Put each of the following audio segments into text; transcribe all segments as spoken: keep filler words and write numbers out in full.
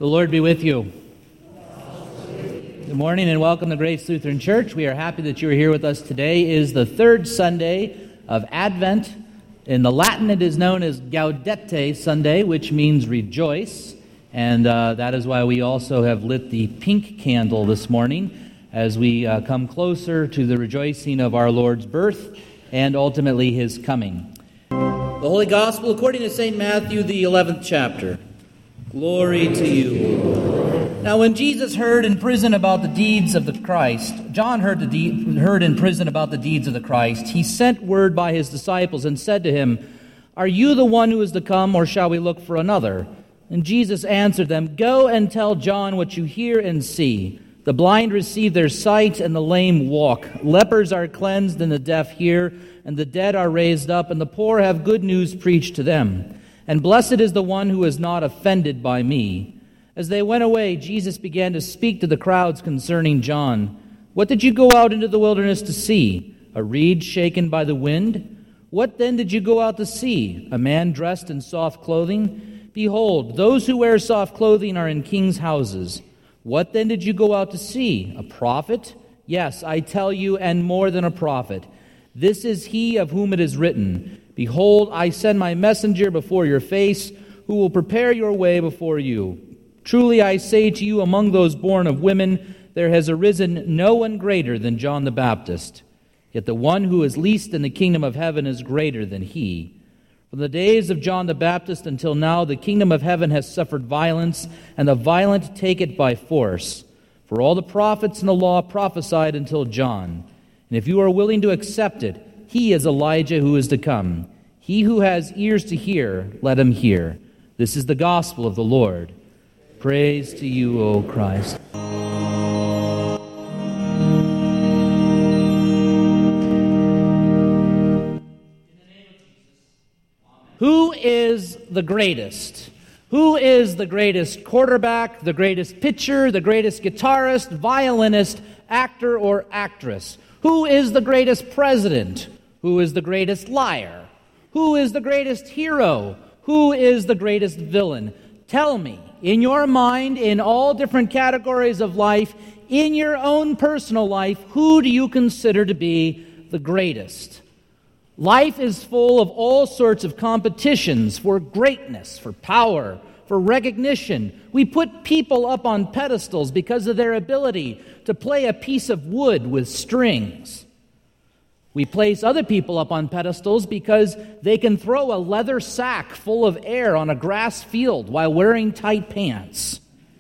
The Lord be with you. Good morning and welcome to Grace Lutheran Church. We are happy that you are here with us. Today is the third Sunday of Advent. In the Latin, it is known as Gaudete Sunday, which means rejoice. And uh, that is why we also have lit the pink candle this morning as we uh, come closer to the rejoicing of our Lord's birth and ultimately His coming. The Holy Gospel according to Saint Matthew, the eleventh chapter. Glory to you, Lord. Now when Jesus heard in prison about the deeds of the Christ, John heard, the de- heard in prison about the deeds of the Christ, he sent word by his disciples and said to him, "Are you the one who is to come, or shall we look for another?" And Jesus answered them, "Go and tell John what you hear and see. The blind receive their sight, and the lame walk. Lepers are cleansed, and the deaf hear, and the dead are raised up, and the poor have good news preached to them. And blessed is the one who is not offended by me." As they went away, Jesus began to speak to the crowds concerning John. "What did you go out into the wilderness to see? A reed shaken by the wind? What then did you go out to see? A man dressed in soft clothing? Behold, those who wear soft clothing are in kings' houses. What then did you go out to see? A prophet? Yes, I tell you, and more than a prophet. This is he of whom it is written, 'Behold, I send my messenger before your face, who will prepare your way before you.' Truly I say to you, among those born of women, there has arisen no one greater than John the Baptist. Yet the one who is least in the kingdom of heaven is greater than he. From the days of John the Baptist until now, the kingdom of heaven has suffered violence, and the violent take it by force. For all the prophets in the law prophesied until John. And if you are willing to accept it, he is Elijah who is to come. He who has ears to hear, let him hear. This is the gospel of the Lord. Praise to you, O Christ." Who is the greatest? Who is the greatest quarterback, the greatest pitcher, the greatest guitarist, violinist, actor, or actress? Who is the greatest president? Who is the greatest liar? Who is the greatest hero? Who is the greatest villain? Tell me, in your mind, in all different categories of life, in your own personal life, who do you consider to be the greatest? Life is full of all sorts of competitions for greatness, for power, for recognition. We put people up on pedestals because of their ability to play a piece of wood with strings. We place other people up on pedestals because they can throw a leather sack full of air on a grass field while wearing tight pants.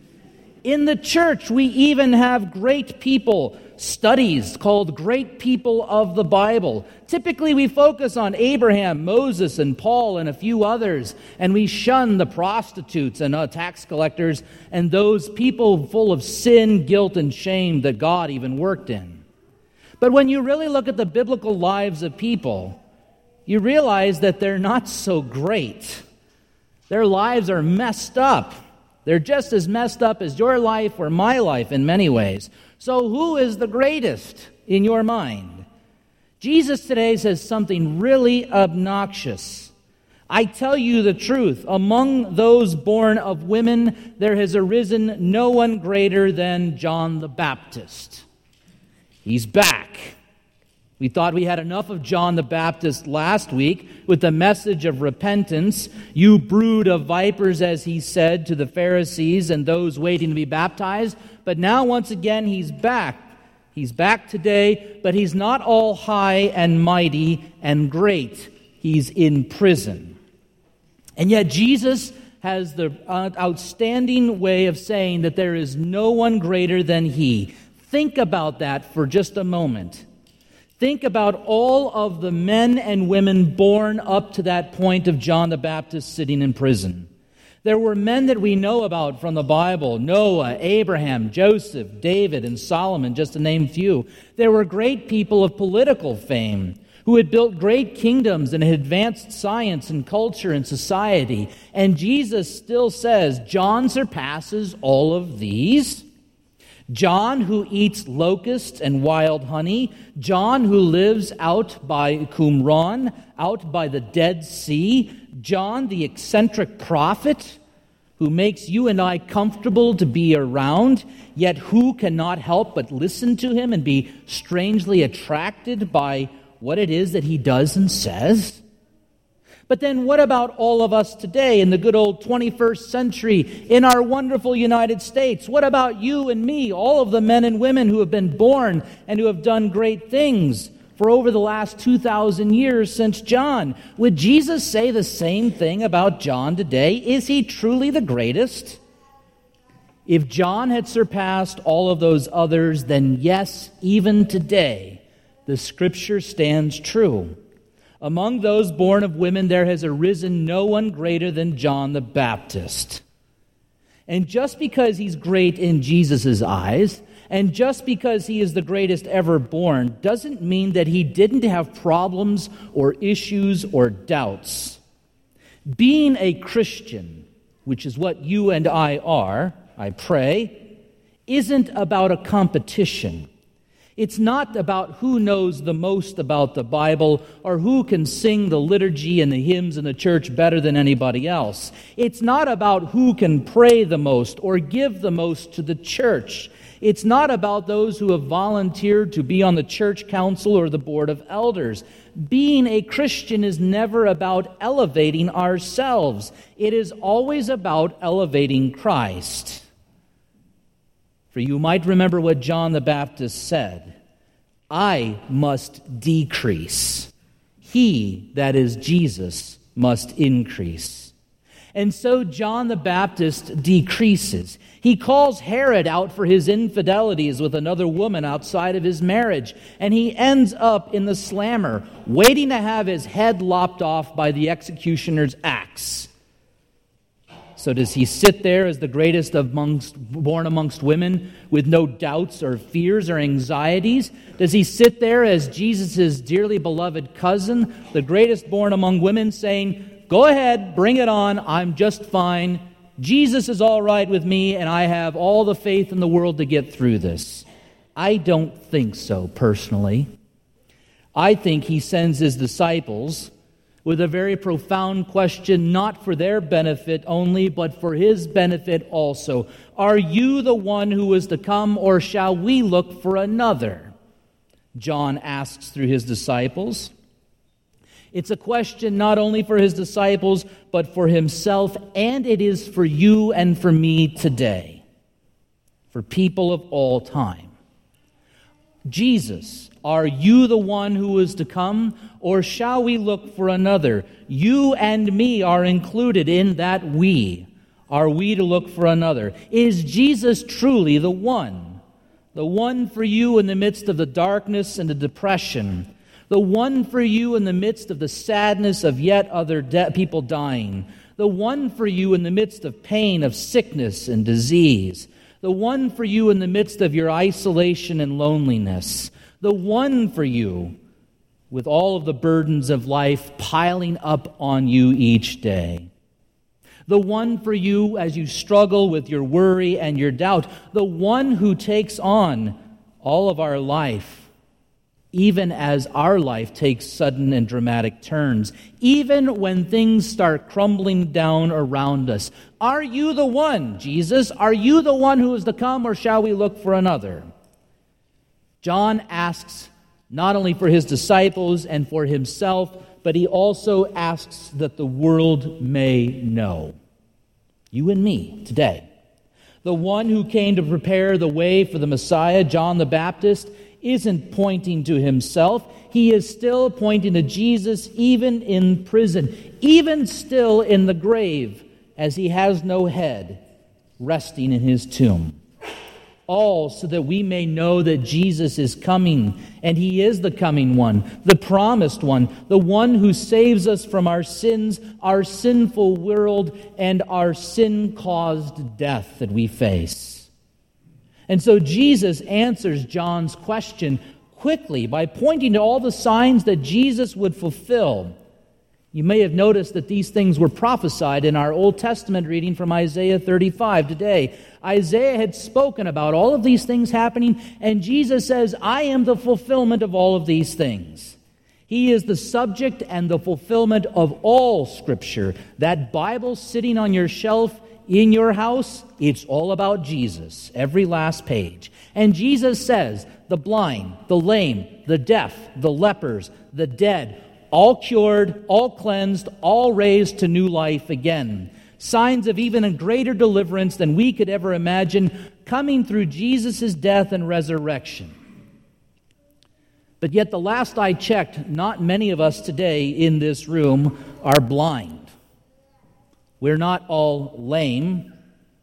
In the church, we even have great people studies called Great People of the Bible. Typically, we focus on Abraham, Moses, and Paul, and a few others, and we shun the prostitutes and uh, tax collectors and those people full of sin, guilt, and shame that God even worked in. But when you really look at the biblical lives of people, you realize that they're not so great. Their lives are messed up. They're just as messed up as your life or my life in many ways. So who is the greatest in your mind? Jesus today says something really obnoxious. "I tell you the truth, among those born of women, there has arisen no one greater than John the Baptist." He's back. We thought we had enough of John the Baptist last week with the message of repentance. "You brood of vipers," as he said to the Pharisees and those waiting to be baptized. But now, once again, he's back. He's back today, but he's not all high and mighty and great. He's in prison. And yet Jesus has the outstanding way of saying that there is no one greater than he. Think about that for just a moment. Think about all of the men and women born up to that point of John the Baptist sitting in prison. There were men that we know about from the Bible: Noah, Abraham, Joseph, David, and Solomon, just to name a few. There were great people of political fame who had built great kingdoms and had advanced science and culture and society. And Jesus still says, John surpasses all of these. John, who eats locusts and wild honey. John, who lives out by Qumran, out by the Dead Sea. John, the eccentric prophet, who makes you and I comfortable to be around, yet who cannot help but listen to him and be strangely attracted by what it is that he does and says? But then what about all of us today in the good old twenty-first century in our wonderful United States? What about you and me, all of the men and women who have been born and who have done great things for over the last two thousand years since John? Would Jesus say the same thing about John today? Is he truly the greatest? If John had surpassed all of those others, then yes, even today, the Scripture stands true. Among those born of women, there has arisen no one greater than John the Baptist. And just because he's great in Jesus' eyes, and just because he is the greatest ever born, doesn't mean that he didn't have problems or issues or doubts. Being a Christian, which is what you and I are, I pray, isn't about a competition. It's not about who knows the most about the Bible or who can sing the liturgy and the hymns in the church better than anybody else. It's not about who can pray the most or give the most to the church. It's not about those who have volunteered to be on the church council or the board of elders. Being a Christian is never about elevating ourselves. It is always about elevating Christ. For you might remember what John the Baptist said, "I must decrease. He, that is Jesus, must increase." And so John the Baptist decreases. He calls Herod out for his infidelities with another woman outside of his marriage, and he ends up in the slammer, waiting to have his head lopped off by the executioner's axe. So does he sit there as the greatest amongst, born amongst women with no doubts or fears or anxieties? Does he sit there as Jesus' dearly beloved cousin, the greatest born among women, saying, "Go ahead, bring it on, I'm just fine. Jesus is all right with me, and I have all the faith in the world to get through this"? I don't think so, personally. I think he sends his disciples with a very profound question, not for their benefit only, but for his benefit also. Are you the one who is to come, or shall we look for another? John asks through his disciples. It's a question not only for his disciples, but for himself, and it is for you and for me today, for people of all time. Jesus, are you the one who is to come, or shall we look for another? You and me are included in that we. Are we to look for another? Is Jesus truly the one? The one for you in the midst of the darkness and the depression. The one for you in the midst of the sadness of yet other de- people dying. The one for you in the midst of pain, of sickness and disease. The one for you in the midst of your isolation and loneliness. The one for you with all of the burdens of life piling up on you each day. The one for you as you struggle with your worry and your doubt. The one who takes on all of our life, even as our life takes sudden and dramatic turns, even when things start crumbling down around us. Are you the one, Jesus? Are you the one who is to come, or shall we look for another? John asks not only for his disciples and for himself, but he also asks that the world may know. You and me today. The one who came to prepare the way for the Messiah, John the Baptist, isn't pointing to himself. He is still pointing to Jesus, even in prison, even still in the grave, as he has no head, resting in his tomb. All so that we may know that Jesus is coming, and he is the coming one, the promised one, the one who saves us from our sins, our sinful world, and our sin-caused death that we face. And so Jesus answers John's question quickly by pointing to all the signs that Jesus would fulfill. You may have noticed that these things were prophesied in our Old Testament reading from Isaiah thirty-five today. Isaiah had spoken about all of these things happening, and Jesus says, I am the fulfillment of all of these things. He is the subject and the fulfillment of all Scripture. That Bible sitting on your shelf in your house, it's all about Jesus, every last page. And Jesus says, the blind, the lame, the deaf, the lepers, the dead, all cured, all cleansed, all raised to new life again. Signs of even a greater deliverance than we could ever imagine coming through Jesus' death and resurrection. But yet the last I checked, not many of us today in this room are blind. We're not all lame.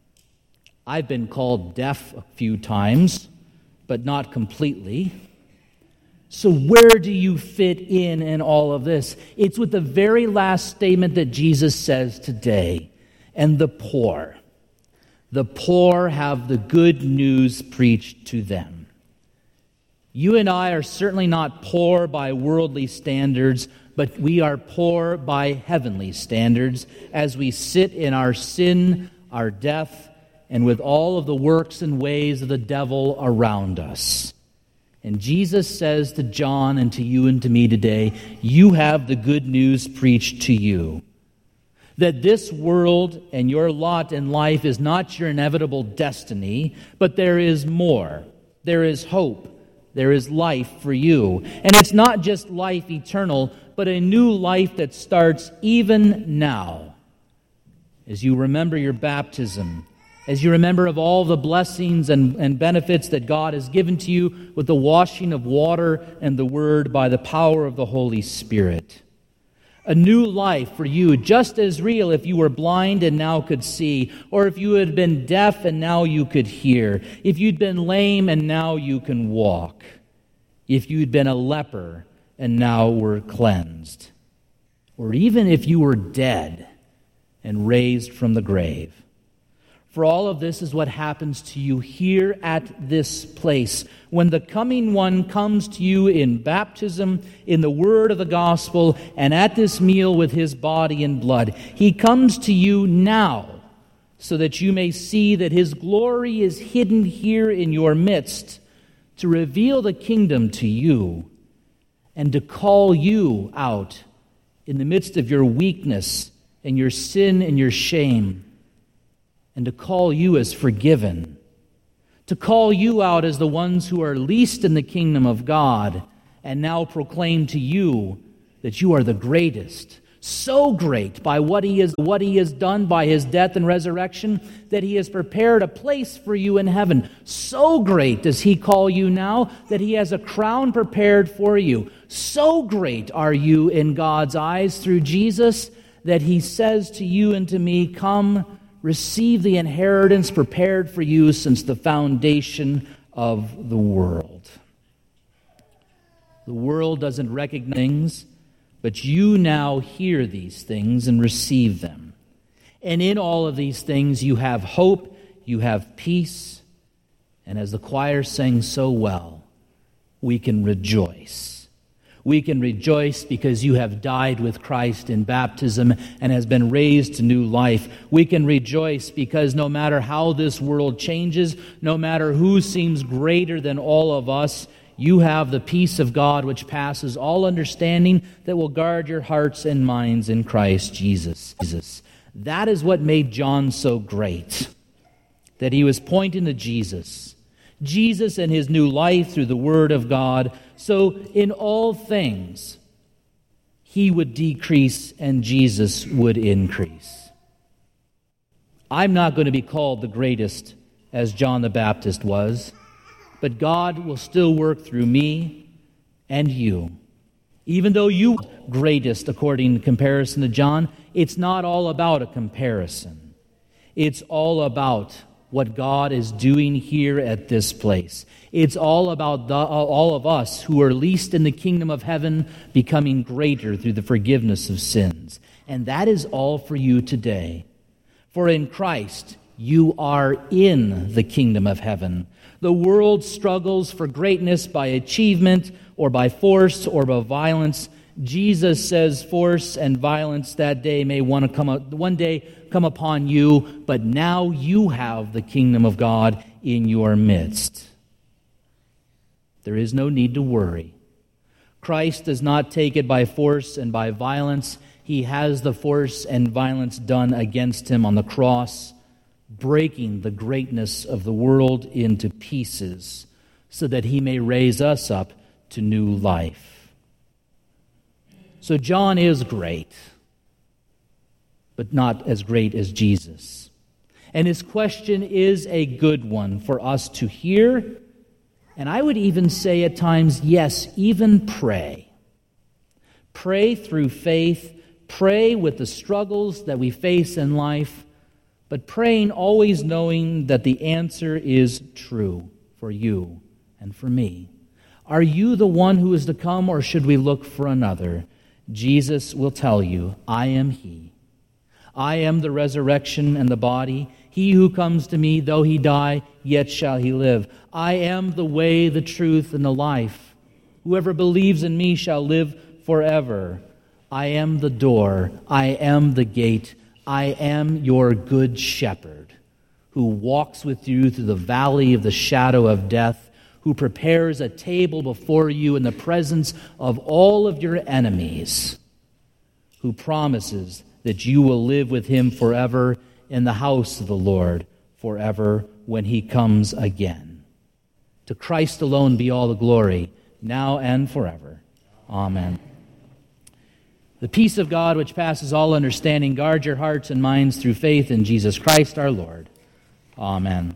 I've been called deaf a few times, but not completely. So where do you fit in in all of this? It's with the very last statement that Jesus says today. And the poor. The poor have the good news preached to them. You and I are certainly not poor by worldly standards, but we are poor by heavenly standards as we sit in our sin, our death, and with all of the works and ways of the devil around us. And Jesus says to John and to you and to me today, you have the good news preached to you. That this world and your lot in life is not your inevitable destiny, but there is more. There is hope. There is life for you. And it's not just life eternal, but a new life that starts even now. As you remember your baptism, as you remember of all the blessings and, and benefits that God has given to you with the washing of water and the Word by the power of the Holy Spirit. A new life for you, just as real if you were blind and now could see, or if you had been deaf and now you could hear, if you'd been lame and now you can walk, if you'd been a leper and now were cleansed, or even if you were dead and raised from the grave. For all of this is what happens to you here at this place. When the coming one comes to you in baptism, in the word of the gospel, and at this meal with his body and blood, he comes to you now so that you may see that his glory is hidden here in your midst to reveal the kingdom to you and to call you out in the midst of your weakness and your sin and your shame, and to call you as forgiven, to call you out as the ones who are least in the kingdom of God, and now proclaim to you that you are the greatest, so great by what he is, what he has done by his death and resurrection, that he has prepared a place for you in heaven. So great does he call you now that he has a crown prepared for you. So great are you in God's eyes through Jesus that he says to you and to me, come, receive the inheritance prepared for you since the foundation of the world. The world doesn't recognize things, but you now hear these things and receive them. And in all of these things you have hope, you have peace, and as the choir sang so well, we can rejoice. We can rejoice because you have died with Christ in baptism and has been raised to new life. We can rejoice because no matter how this world changes, no matter who seems greater than all of us, you have the peace of God which passes all understanding that will guard your hearts and minds in Christ Jesus. Jesus. That is what made John so great, that he was pointing to Jesus. Jesus and his new life through the Word of God. So in all things, he would decrease and Jesus would increase. I'm not going to be called the greatest as John the Baptist was, but God will still work through me and you. Even though you are greatest according to comparison to John, it's not all about a comparison. It's all about what God is doing here at this place. It's all about the, all of us who are least in the kingdom of heaven becoming greater through the forgiveness of sins. And that is all for you today. For in Christ, you are in the kingdom of heaven. The world struggles for greatness by achievement or by force or by violence. Jesus says force and violence that day may want to come up, one day come upon you, but now you have the kingdom of God in your midst. There is no need to worry. Christ does not take it by force and by violence. He has the force and violence done against him on the cross breaking the greatness of the world into pieces so that he may raise us up to new life. So John is great, but not as great as Jesus. And his question is a good one for us to hear, and I would even say at times, yes, even pray. Pray through faith, pray with the struggles that we face in life, but praying always knowing that the answer is true for you and for me. Are you the one who is to come, or should we look for another? Jesus will tell you, I am he. I am the resurrection and the body. He who comes to me, though he die, yet shall he live. I am the way, the truth, and the life. Whoever believes in me shall live forever. I am the door. I am the gate. I am your good shepherd, who walks with you through the valley of the shadow of death, who prepares a table before you in the presence of all of your enemies, who promises that you will live with him forever in the house of the Lord forever when he comes again. To Christ alone be all the glory, now and forever. Amen. The peace of God, which passes all understanding, guard your hearts and minds through faith in Jesus Christ our Lord. Amen.